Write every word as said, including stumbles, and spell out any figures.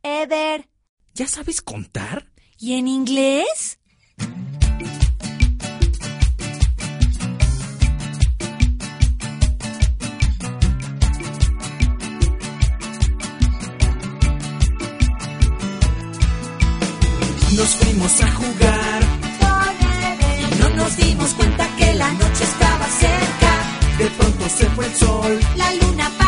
Ever. ¿Ya sabes contar? ¿Y en inglés? Nos fuimos a jugar y no nos dimos cuenta que la noche estaba cerca. De pronto se fue el sol. La luna